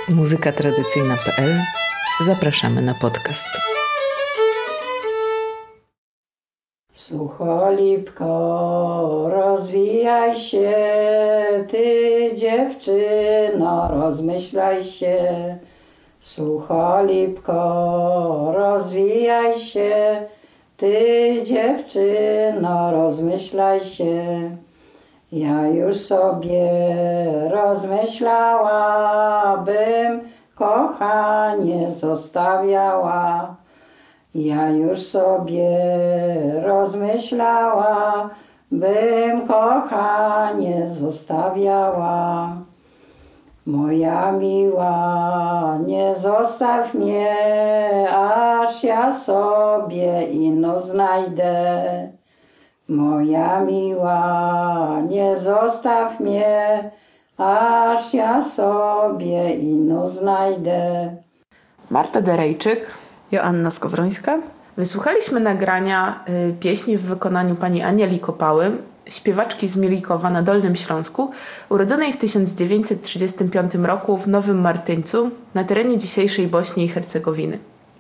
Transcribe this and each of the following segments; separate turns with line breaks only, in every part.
muzykatradycyjna.pl. Zapraszamy na podcast.
Sucholipko, rozwijaj się, ty dziewczyno, rozmyślaj się. Sucholipko, rozwijaj się, ty dziewczyno, rozmyślaj się. Ja już sobie rozmyślała, bym kochanie zostawiała. Ja już sobie rozmyślała, bym kochanie zostawiała. Moja miła, nie zostaw mnie, aż ja sobie inną znajdę. Moja miła, nie zostaw mnie, aż ja sobie inną znajdę.
Marta Derejczyk,
Joanna Skowrońska.
Wysłuchaliśmy nagrania pieśni w wykonaniu pani Anieli Kopały, śpiewaczki z Mielikowa na Dolnym Śląsku, urodzonej w 1935 roku w Nowym Martyńcu na terenie dzisiejszej Bośni i Hercegowiny.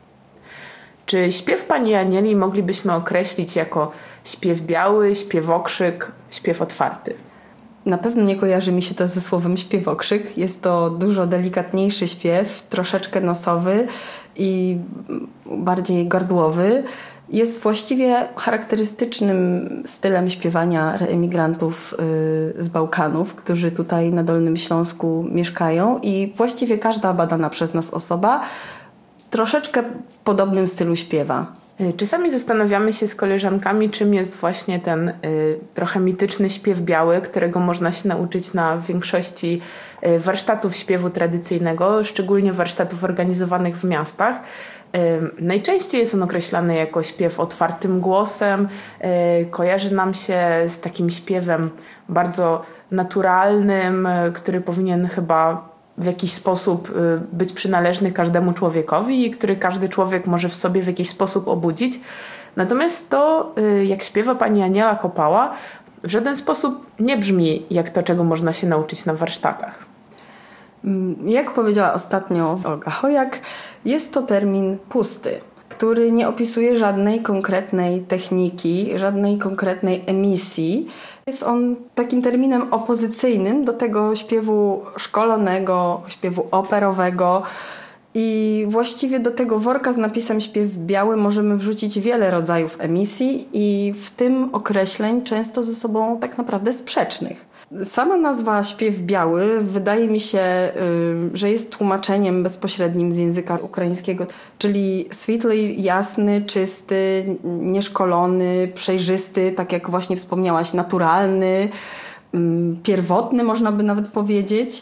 Czy śpiew pani Anieli moglibyśmy określić jako śpiew biały, śpiewokrzyk, śpiew otwarty?
Na pewno nie kojarzy mi się to ze słowem śpiewokrzyk. Jest to dużo delikatniejszy śpiew, troszeczkę nosowy i bardziej gardłowy. Jest właściwie charakterystycznym stylem śpiewania reemigrantów z Bałkanów, którzy tutaj na Dolnym Śląsku mieszkają i właściwie każda badana przez nas osoba troszeczkę w podobnym stylu śpiewa.
Czasami zastanawiamy się z koleżankami, czym jest właśnie ten trochę mityczny śpiew biały, którego można się nauczyć na większości warsztatów śpiewu tradycyjnego, szczególnie warsztatów organizowanych w miastach. Najczęściej jest on określany jako śpiew otwartym głosem. Kojarzy nam się z takim śpiewem bardzo naturalnym, który powinien chyba w jakiś sposób być przynależny każdemu człowiekowi i który każdy człowiek może w sobie w jakiś sposób obudzić. Natomiast to, jak śpiewa pani Aniela Kopała, w żaden sposób nie brzmi jak to, czego można się nauczyć na warsztatach.
Jak powiedziała ostatnio Olga Chojak, jest to termin pusty, który nie opisuje żadnej konkretnej techniki, żadnej konkretnej emisji. Jest on takim terminem opozycyjnym do tego śpiewu szkolonego, śpiewu operowego i właściwie do tego worka z napisem śpiew biały możemy wrzucić wiele rodzajów emisji i w tym określeń często ze sobą tak naprawdę sprzecznych. Sama nazwa śpiew biały wydaje mi się, że jest tłumaczeniem bezpośrednim z języka ukraińskiego, czyli sweetly, jasny, czysty, nieszkolony, przejrzysty, tak jak właśnie wspomniałaś, naturalny, pierwotny można by nawet powiedzieć.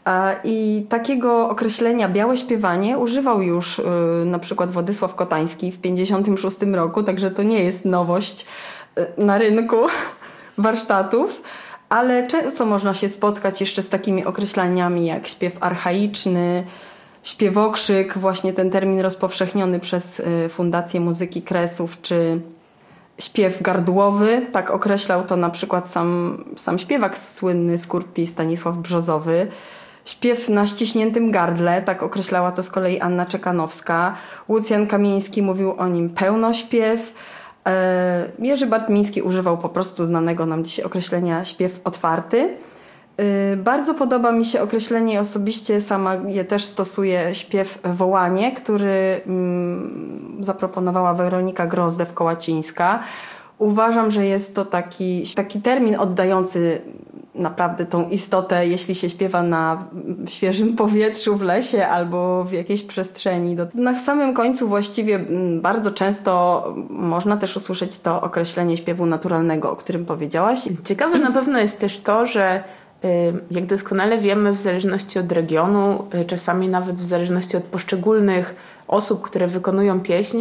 I takiego określenia białe śpiewanie używał już na przykład Władysław Kotański w 1956 roku, także to nie jest nowość na rynku warsztatów. Ale często można się spotkać jeszcze z takimi określeniami jak śpiew archaiczny, śpiewokrzyk, właśnie ten termin rozpowszechniony przez Fundację Muzyki Kresów, czy śpiew gardłowy. Tak określał to na przykład sam śpiewak słynny z Kurpi Stanisław Brzozowy. Śpiew na ściśniętym gardle, tak określała to z kolei Anna Czekanowska. Łucjan Kamieński mówił o nim pełnośpiew. Jerzy Bartmiński używał po prostu znanego nam dzisiaj określenia śpiew otwarty. Bardzo podoba mi się określenie, osobiście sama je też stosuję, śpiew wołanie, który zaproponowała Weronika Grozdew-Kołacińska. Uważam, że jest to taki termin oddający naprawdę tą istotę, jeśli się śpiewa na świeżym powietrzu, w lesie albo w jakiejś przestrzeni. Na samym końcu właściwie bardzo często można też usłyszeć to określenie śpiewu naturalnego, o którym powiedziałaś.
Ciekawe na pewno jest też to, że jak doskonale wiemy, w zależności od regionu, czasami nawet w zależności od poszczególnych osób, które wykonują pieśń,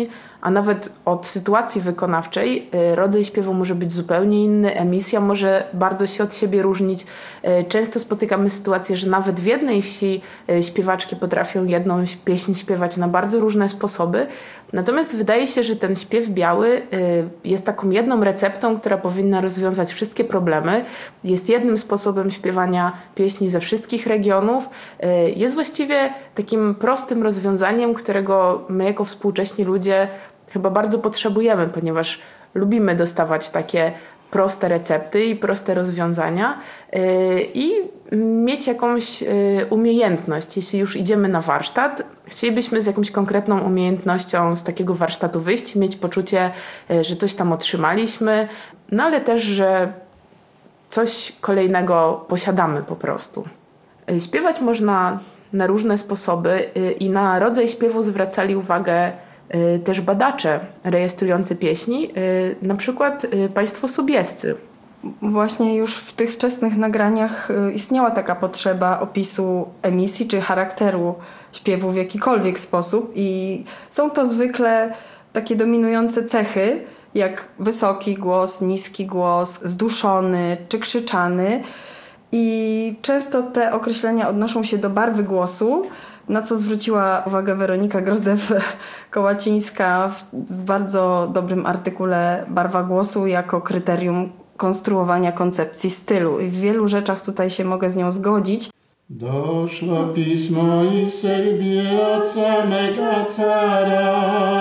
a nawet od sytuacji wykonawczej rodzaj śpiewu może być zupełnie inny, emisja może bardzo się od siebie różnić. Często spotykamy sytuację, że nawet w jednej wsi śpiewaczki potrafią jedną pieśń śpiewać na bardzo różne sposoby. Natomiast wydaje się, że ten śpiew biały jest taką jedną receptą, która powinna rozwiązać wszystkie problemy. Jest jednym sposobem śpiewania pieśni ze wszystkich regionów. Jest właściwie takim prostym rozwiązaniem, którego my jako współcześni ludzie chyba bardzo potrzebujemy, ponieważ lubimy dostawać takie proste recepty i proste rozwiązania i mieć jakąś umiejętność. Jeśli już idziemy na warsztat, chcielibyśmy z jakąś konkretną umiejętnością z takiego warsztatu wyjść, mieć poczucie, że coś tam otrzymaliśmy, no ale też, że coś kolejnego posiadamy po prostu. Śpiewać można na różne sposoby i na rodzaj śpiewu zwracali uwagę też badacze rejestrujący pieśni, na przykład państwo subiescy.
Właśnie już w tych wczesnych nagraniach istniała taka potrzeba opisu emisji czy charakteru śpiewu w jakikolwiek sposób i są to zwykle takie dominujące cechy, jak wysoki głos, niski głos, zduszony czy krzyczany i często te określenia odnoszą się do barwy głosu, na co zwróciła uwagę Weronika Grozdew-Kołacińska w bardzo dobrym artykule Barwa głosu jako kryterium konstruowania koncepcji stylu. I w wielu rzeczach tutaj się mogę z nią zgodzić.
Doszło pismo i Serbii od samego cara.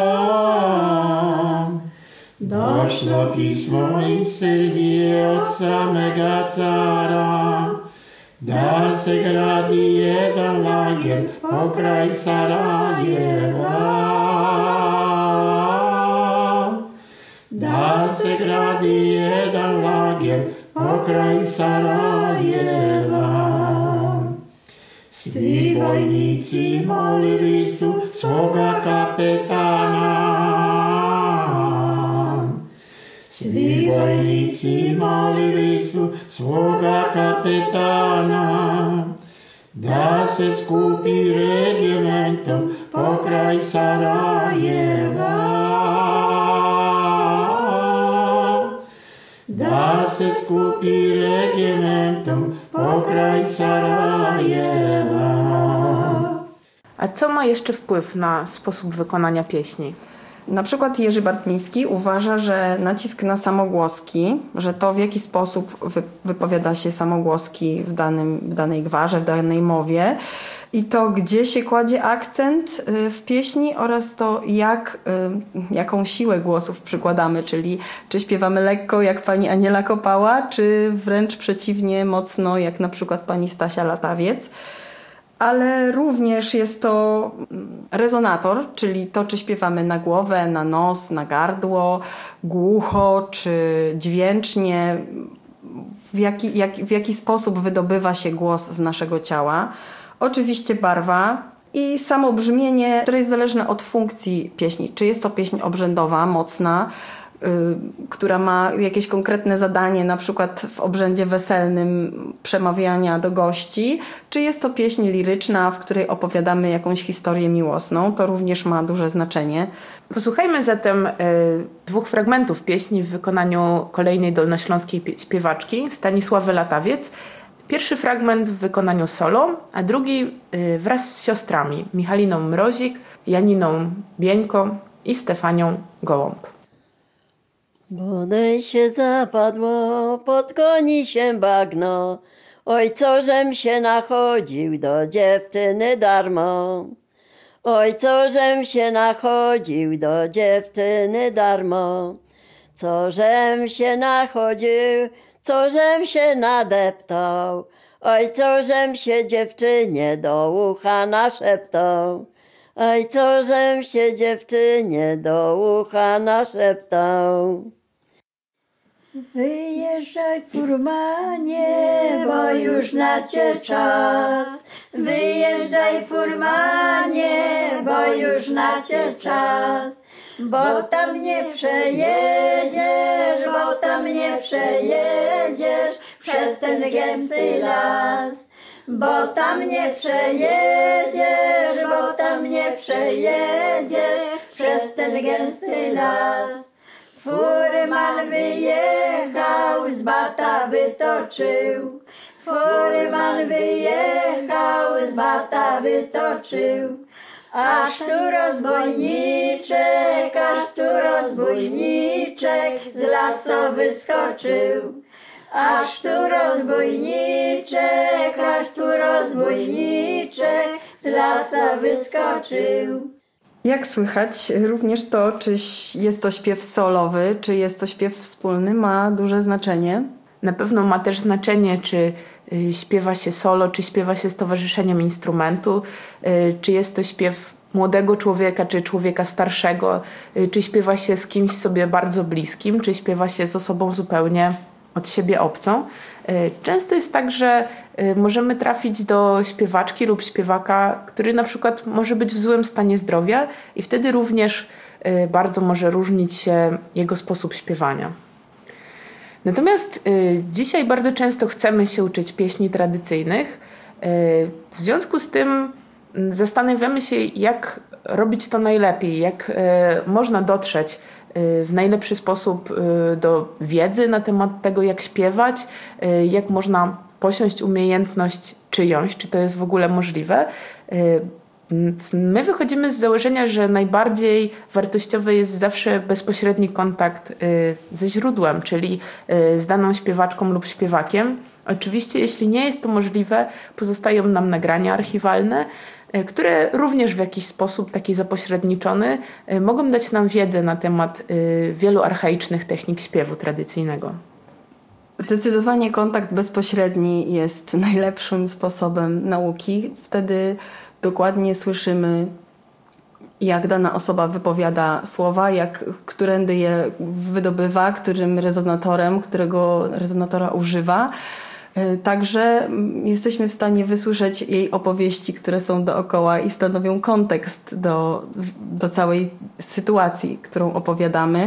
Doszło pismo i Serbii od samego cara. Da se gradi jedan lager pokraj Sarajeva. Da se gradi jedan lager pokraj Sarajeva. Svi vojnici molili su svoga kapetana. Svi vojnici molili su svoga kapetana da se skupi regimentom pokraj Sarajeva. Da se skupi regimentom pokraj Sarajeva.
A co ma jeszcze wpływ na sposób wykonania pieśni?
Na przykład Jerzy Bartmiński uważa, że nacisk na samogłoski, że to w jaki sposób wypowiada się samogłoski w danej gwarze, w danej mowie i to gdzie się kładzie akcent w pieśni oraz to jaką siłę głosów przykładamy, czyli czy śpiewamy lekko jak pani Aniela Kopała, czy wręcz przeciwnie mocno jak na przykład pani Stasia Latawiec. Ale również jest to rezonator, czyli to, czy śpiewamy na głowę, na nos, na gardło, głucho, czy dźwięcznie, w jaki sposób wydobywa się głos z naszego ciała. Oczywiście barwa i samo brzmienie, które jest zależne od funkcji pieśni. Czy jest to pieśń obrzędowa, mocna, która ma jakieś konkretne zadanie, na przykład w obrzędzie weselnym przemawiania do gości, czy jest to pieśń liryczna, w której opowiadamy jakąś historię miłosną. To również ma duże znaczenie.
Posłuchajmy zatem dwóch fragmentów pieśni w wykonaniu kolejnej dolnośląskiej śpiewaczki Stanisławy Latawiec. Pierwszy fragment w wykonaniu solo, a drugi wraz z siostrami Michaliną Mrozik, Janiną Bieńko i Stefanią Gołąb.
Bodaj się zapadło, pod koni się bagno, oj co żem się nachodził do dziewczyny darmo. Oj co żem się nachodził do dziewczyny darmo. Co żem się nachodził, co żem się nadeptał, oj co żem się dziewczynie do ucha naszeptał. Oj, co żem się dziewczynie do ucha naszeptał. Wyjeżdżaj furmanie, bo już nacie czas. Wyjeżdżaj furmanie, bo już nacie czas. Bo tam nie przejedziesz, bo tam nie przejedziesz przez ten gęsty las. bo tam nie przejedziesz, bo tam nie przejedziesz przez ten gęsty las. Furman wyjechał, z bata wytoczył, furman wyjechał, z bata wytoczył. Aż tu rozbójniczek, z lasu wyskoczył. Aż tu rozbójniczek, z lasa wyskoczył.
Jak słychać, również to, czy jest to śpiew solowy, czy jest to śpiew wspólny, ma duże znaczenie.
Na pewno ma też znaczenie, czy śpiewa się solo, czy śpiewa się z towarzyszeniem instrumentu, czy jest to śpiew młodego człowieka, czy człowieka starszego, czy śpiewa się z kimś sobie bardzo bliskim, czy śpiewa się z osobą zupełnie od siebie obcą. Często jest tak, że możemy trafić do śpiewaczki lub śpiewaka, który na przykład może być w złym stanie zdrowia i wtedy również bardzo może różnić się jego sposób śpiewania. Natomiast dzisiaj bardzo często chcemy się uczyć pieśni tradycyjnych. W związku z tym zastanawiamy się, jak robić to najlepiej, jak można dotrzeć w najlepszy sposób do wiedzy na temat tego, jak śpiewać, jak można posiąść umiejętność czyjąś, czy to jest w ogóle możliwe. My wychodzimy z założenia, że najbardziej wartościowy jest zawsze bezpośredni kontakt ze źródłem, czyli z daną śpiewaczką lub śpiewakiem. Oczywiście, jeśli nie jest to możliwe, pozostają nam nagrania archiwalne, które również w jakiś sposób taki zapośredniczony mogą dać nam wiedzę na temat wielu archaicznych technik śpiewu tradycyjnego.
Zdecydowanie kontakt bezpośredni jest najlepszym sposobem nauki. Wtedy dokładnie słyszymy, jak dana osoba wypowiada słowa, którędy je wydobywa, którego rezonatora używa. Także jesteśmy w stanie wysłyszeć jej opowieści, które są dookoła i stanowią kontekst do całej sytuacji, którą opowiadamy.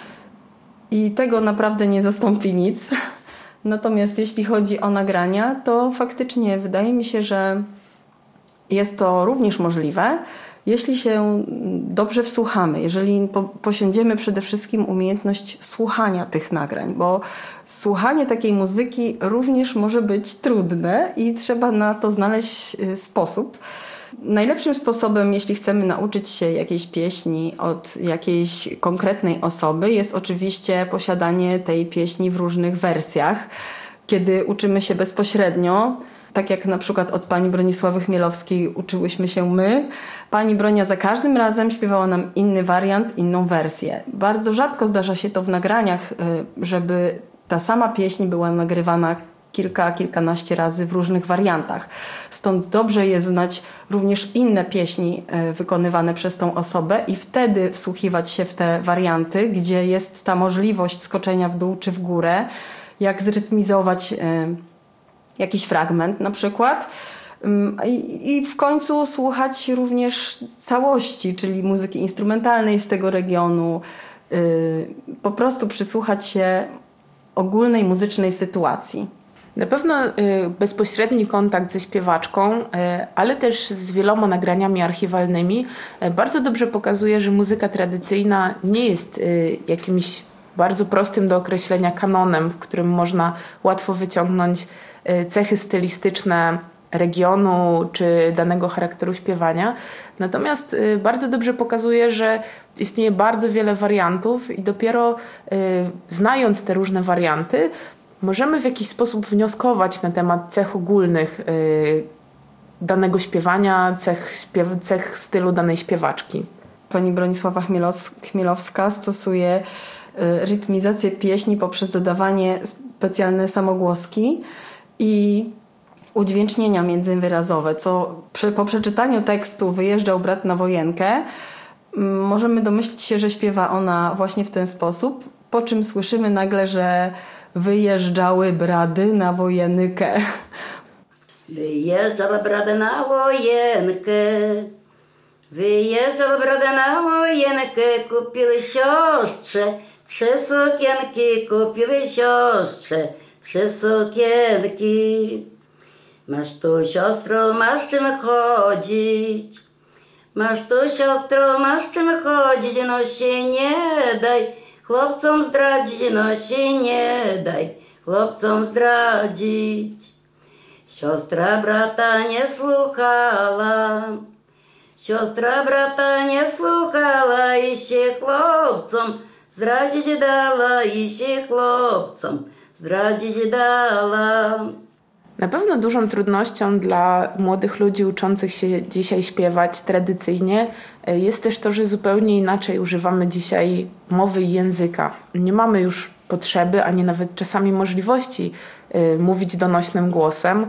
I tego naprawdę nie zastąpi nic. Natomiast jeśli chodzi o nagrania, to faktycznie wydaje mi się, że jest to również możliwe, jeśli się dobrze wsłuchamy, jeżeli posiądziemy przede wszystkim umiejętność słuchania tych nagrań, bo słuchanie takiej muzyki również może być trudne i trzeba na to znaleźć sposób. Najlepszym sposobem, jeśli chcemy nauczyć się jakiejś pieśni od jakiejś konkretnej osoby, jest oczywiście posiadanie tej pieśni w różnych wersjach. Kiedy uczymy się bezpośrednio, tak jak na przykład od pani Bronisławy Chmielowskiej uczyłyśmy się my, pani Bronia za każdym razem śpiewała nam inny wariant, inną wersję. Bardzo rzadko zdarza się to w nagraniach, żeby ta sama pieśń była nagrywana kilkanaście razy w różnych wariantach. Stąd dobrze jest znać również inne pieśni wykonywane przez tą osobę i wtedy wsłuchiwać się w te warianty, gdzie jest ta możliwość skoczenia w dół czy w górę, jak zrytmizować jakiś fragment na przykład. I w końcu słuchać również całości, czyli muzyki instrumentalnej z tego regionu. Po prostu przysłuchać się ogólnej muzycznej sytuacji.
Na pewno bezpośredni kontakt ze śpiewaczką, ale też z wieloma nagraniami archiwalnymi bardzo dobrze pokazuje, że muzyka tradycyjna nie jest jakimś bardzo prostym do określenia kanonem, w którym można łatwo wyciągnąć cechy stylistyczne regionu czy danego charakteru śpiewania. Natomiast bardzo dobrze pokazuje, że istnieje bardzo wiele wariantów i dopiero znając te różne warianty, możemy w jakiś sposób wnioskować na temat cech ogólnych danego śpiewania, cech stylu danej śpiewaczki.
Pani Bronisława Chmielowska stosuje rytmizację pieśni poprzez dodawanie specjalne samogłoski i udźwięcznienia międzywyrazowe, co po przeczytaniu tekstu Wyjeżdżał brat na wojenkę możemy domyślić się, że śpiewa ona właśnie w ten sposób, po czym słyszymy nagle, że wyjeżdżały brady na wojenkę.
Wyjeżdżał brat na wojenkę, wyjeżdżał brat na wojenkę, kupił siostrze 3 sukienki, kupił siostrze 3 sukienki. Masz tu, siostro, masz czym chodzić. Masz tu, siostro, masz czym chodzić, no się nie daj chłopcom zdradzić, no się nie daj chłopcom zdradzić. Siostra brata nie słuchała, siostra brata nie słuchała i się chłopcom zdradzić dala, i się chłopcom zdradzić dala.
Na pewno dużą trudnością dla młodych ludzi uczących się dzisiaj śpiewać tradycyjnie jest też to, że zupełnie inaczej używamy dzisiaj mowy i języka. Nie mamy już potrzeby, ani nawet czasami możliwości mówić donośnym głosem.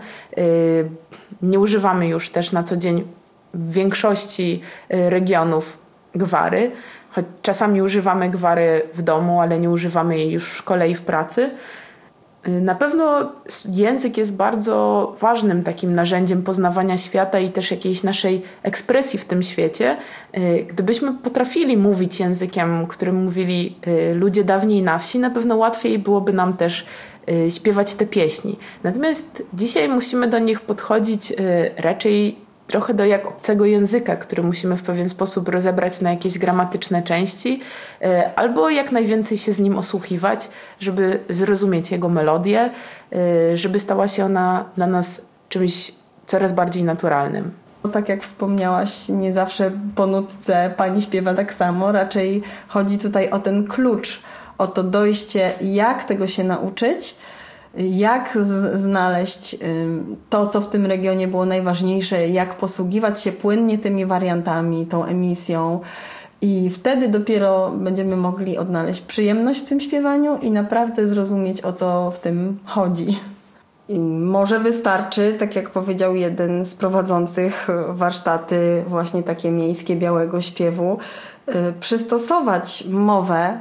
Nie używamy już też na co dzień w większości regionów gwary, choć czasami używamy gwary w domu, ale nie używamy jej już w szkole i w pracy. Na pewno język jest bardzo ważnym takim narzędziem poznawania świata i też jakiejś naszej ekspresji w tym świecie. Gdybyśmy potrafili mówić językiem, którym mówili ludzie dawniej na wsi, na pewno łatwiej byłoby nam też śpiewać te pieśni. Natomiast dzisiaj musimy do nich podchodzić raczej trochę do jak obcego języka, który musimy w pewien sposób rozebrać na jakieś gramatyczne części, albo jak najwięcej się z nim osłuchiwać, żeby zrozumieć jego melodię, żeby stała się ona dla nas czymś coraz bardziej naturalnym.
Tak jak wspomniałaś, nie zawsze po nutce pani śpiewa tak samo, raczej chodzi tutaj o ten klucz, o to dojście, jak tego się nauczyć, jak znaleźć to, co w tym regionie było najważniejsze, jak posługiwać się płynnie tymi wariantami, tą emisją i wtedy dopiero będziemy mogli odnaleźć przyjemność w tym śpiewaniu i naprawdę zrozumieć, o co w tym chodzi. I może wystarczy, tak jak powiedział jeden z prowadzących warsztaty właśnie takie miejskie białego śpiewu, przystosować mowę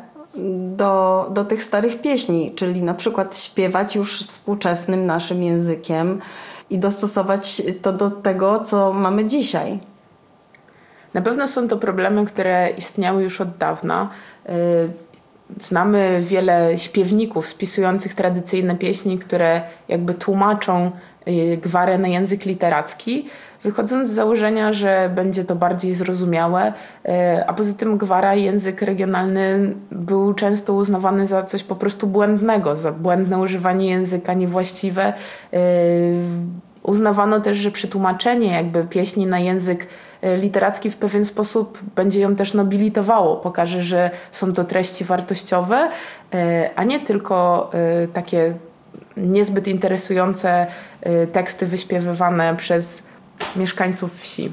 do tych starych pieśni, czyli na przykład śpiewać już współczesnym naszym językiem i dostosować to do tego, co mamy dzisiaj.
Na pewno są to problemy, które istniały już od dawna. Znamy wiele śpiewników spisujących tradycyjne pieśni, które jakby tłumaczą gwarę na język literacki, wychodząc z założenia, że będzie to bardziej zrozumiałe, a poza tym gwara, język regionalny był często uznawany za coś po prostu błędnego, za błędne używanie języka, niewłaściwe. Uznawano też, że przetłumaczenie jakby pieśni na język literacki w pewien sposób będzie ją też nobilitowało, pokaże, że są to treści wartościowe, a nie tylko takie niezbyt interesujące teksty wyśpiewywane przez mieszkańców wsi.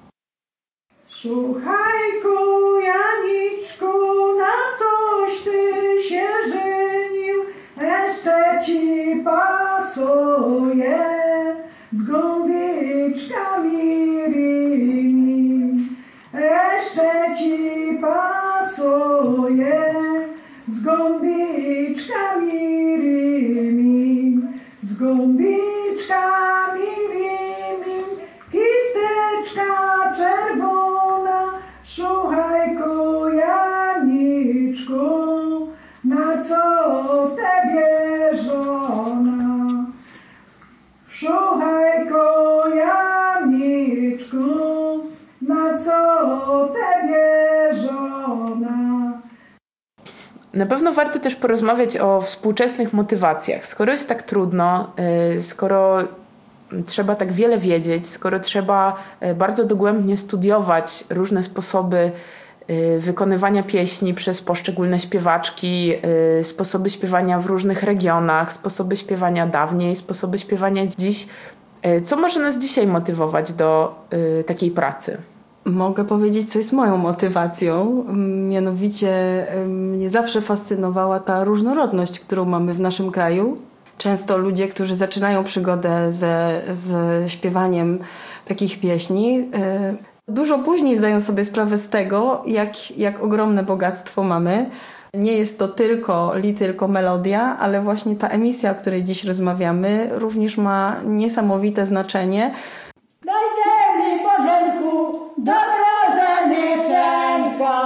Słuchajku, Janiczku, na coś ty się żenił, jeszcze ci pasuje z gąbiczkami rymi, jeszcze ci pasuje z gąbiczkami rymi, z gąbiczkami rymi, kisteczka czerwona, słuchajku, Janiczku, na co tebie żona? Słuchajku, Janiczku, na co tebie żona?
Na pewno warto też porozmawiać o współczesnych motywacjach. Skoro jest tak trudno, skoro trzeba tak wiele wiedzieć, skoro trzeba bardzo dogłębnie studiować różne sposoby wykonywania pieśni przez poszczególne śpiewaczki, sposoby śpiewania w różnych regionach, sposoby śpiewania dawniej, sposoby śpiewania dziś, co może nas dzisiaj motywować do takiej pracy?
Mogę powiedzieć, co jest moją motywacją. Mianowicie mnie zawsze fascynowała ta różnorodność, którą mamy w naszym kraju. Często ludzie, którzy zaczynają przygodę z śpiewaniem takich pieśni, dużo później zdają sobie sprawę z tego, jak ogromne bogactwo mamy. Nie jest to tylko melodia, ale właśnie ta emisja, o której dziś rozmawiamy, również ma niesamowite znaczenie.
Daj ziemi, Bożenku, dobro zamyczenko,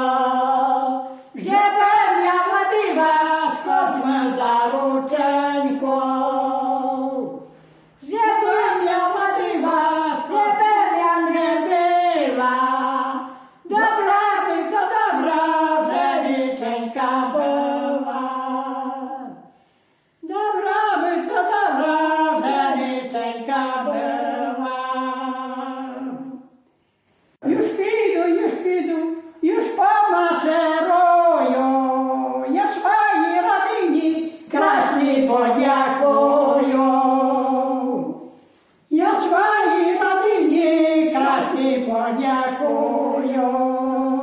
żebym miała diwa, skoczmy za ruczeńką, żebym miała kłaniakują.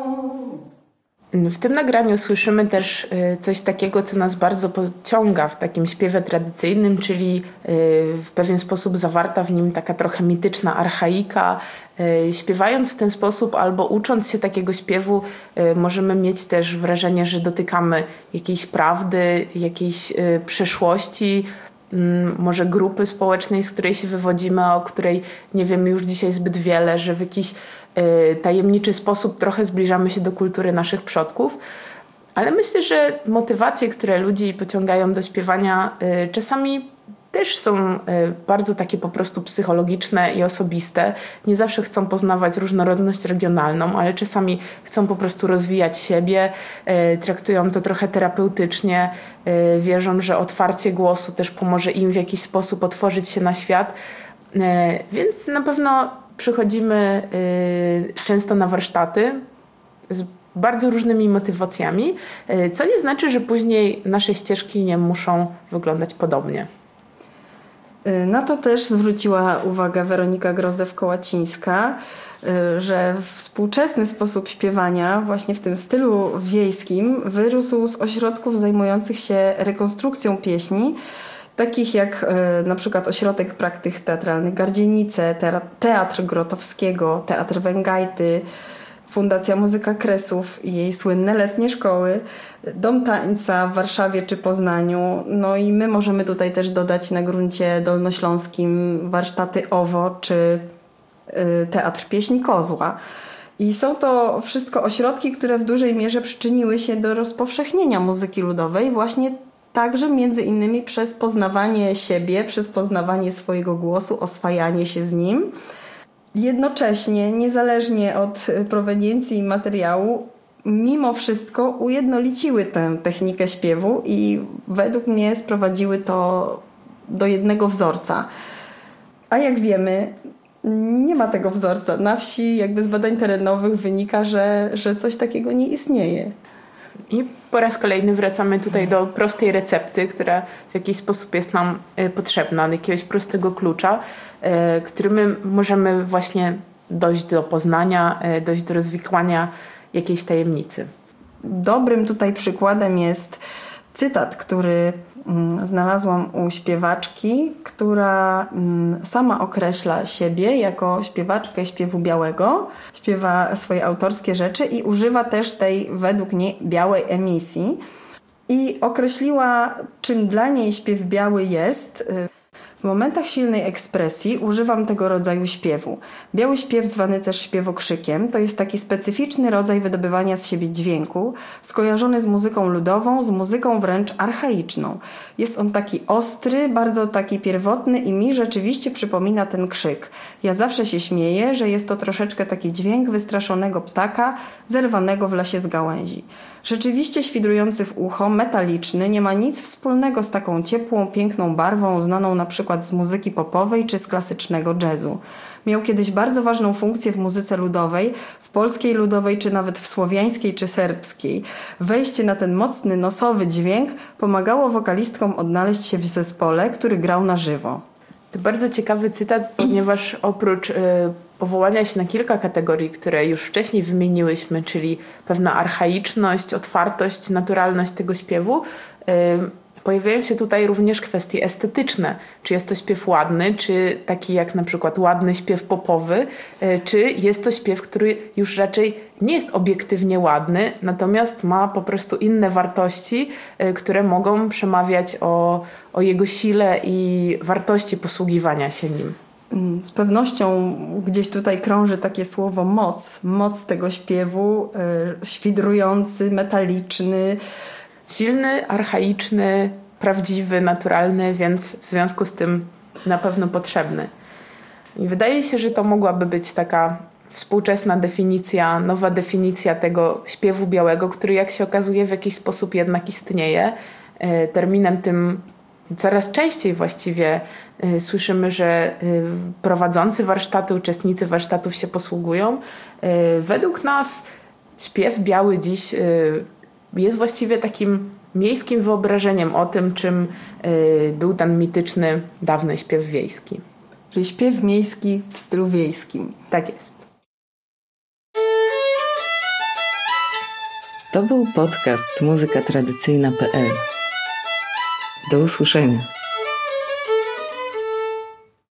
W tym nagraniu słyszymy też coś takiego, co nas bardzo pociąga w takim śpiewie tradycyjnym, czyli w pewien sposób zawarta w nim taka trochę mityczna archaika. Śpiewając w ten sposób albo ucząc się takiego śpiewu, możemy mieć też wrażenie, że dotykamy jakiejś prawdy, jakiejś przeszłości, może grupy społecznej, z której się wywodzimy, o której nie wiemy już dzisiaj zbyt wiele, że w jakiś tajemniczy sposób trochę zbliżamy się do kultury naszych przodków. Ale myślę, że motywacje, które ludzi pociągają do śpiewania, czasami też są bardzo takie po prostu psychologiczne i osobiste. Nie zawsze chcą poznawać różnorodność regionalną, ale czasami chcą po prostu rozwijać siebie, traktują to trochę terapeutycznie, wierzą, że otwarcie głosu też pomoże im w jakiś sposób otworzyć się na świat. Więc na pewno przychodzimy często na warsztaty z bardzo różnymi motywacjami, co nie znaczy, że później nasze ścieżki nie muszą wyglądać podobnie.
Na to też zwróciła uwagę Weronika Grozdew-Kołacińska, że współczesny sposób śpiewania właśnie w tym stylu wiejskim wyrósł z ośrodków zajmujących się rekonstrukcją pieśni, takich jak na przykład Ośrodek Praktyk Teatralnych Gardzienice, Teatr Grotowskiego, Teatr Węgajty, Fundacja Muzyka Kresów i jej słynne letnie szkoły, Dom Tańca w Warszawie czy Poznaniu. No i my możemy tutaj też dodać na gruncie dolnośląskim warsztaty OWO czy Teatr Pieśni Kozła. I są to wszystko ośrodki, które w dużej mierze przyczyniły się do rozpowszechnienia muzyki ludowej właśnie także między innymi przez poznawanie siebie, przez poznawanie swojego głosu, oswajanie się z nim. Jednocześnie, niezależnie od proweniencji materiału, mimo wszystko ujednoliciły tę technikę śpiewu i według mnie sprowadziły to do jednego wzorca. A jak wiemy, nie ma tego wzorca. Na wsi jakby z badań terenowych wynika, że coś takiego nie istnieje.
I po raz kolejny wracamy tutaj do prostej recepty, która w jakiś sposób jest nam potrzebna, do jakiegoś prostego klucza, którym my możemy właśnie dojść do poznania, dojść do rozwikłania jakiejś tajemnicy.
Dobrym tutaj przykładem jest cytat, który znalazłam u śpiewaczki, która sama określa siebie jako śpiewaczkę śpiewu białego. Śpiewa swoje autorskie rzeczy i używa też tej według niej białej emisji. I określiła, czym dla niej śpiew biały jest. W momentach silnej ekspresji używam tego rodzaju śpiewu. Biały śpiew, zwany też śpiewokrzykiem, to jest taki specyficzny rodzaj wydobywania z siebie dźwięku, skojarzony z muzyką ludową, z muzyką wręcz archaiczną. Jest on taki ostry, bardzo taki pierwotny i mi rzeczywiście przypomina ten krzyk. Ja zawsze się śmieję, że jest to troszeczkę taki dźwięk wystraszonego ptaka, zerwanego w lesie z gałęzi. Rzeczywiście świdrujący w ucho, metaliczny, nie ma nic wspólnego z taką ciepłą, piękną barwą znaną na przykład z muzyki popowej czy z klasycznego jazzu. Miał kiedyś bardzo ważną funkcję w muzyce ludowej, w polskiej ludowej czy nawet w słowiańskiej czy serbskiej. Wejście na ten mocny, nosowy dźwięk pomagało wokalistkom odnaleźć się w zespole, który grał na żywo.
To bardzo ciekawy cytat, ponieważ oprócz powołania się na kilka kategorii, które już wcześniej wymieniłyśmy, czyli pewna archaiczność, otwartość, naturalność tego śpiewu, pojawiają się tutaj również kwestie estetyczne. Czy jest to śpiew ładny, czy taki jak na przykład ładny śpiew popowy, czy jest to śpiew, który już raczej nie jest obiektywnie ładny, natomiast ma po prostu inne wartości, które mogą przemawiać o jego sile i wartości posługiwania się nim.
Z pewnością gdzieś tutaj krąży takie słowo moc. Moc tego śpiewu, świdrujący, metaliczny.
Silny, archaiczny, prawdziwy, naturalny, więc w związku z tym na pewno potrzebny. I wydaje się, że to mogłaby być taka współczesna definicja, nowa definicja tego śpiewu białego, który jak się okazuje w jakiś sposób jednak istnieje. Terminem tym coraz częściej właściwie słyszymy, że prowadzący warsztaty, uczestnicy warsztatów się posługują. Według nas śpiew biały dziś jest właściwie takim miejskim wyobrażeniem o tym, czym był ten mityczny, dawny śpiew wiejski.
Czyli śpiew miejski w stylu wiejskim.
Tak jest.
To był podcast muzykatradycyjna.pl. Do usłyszenia.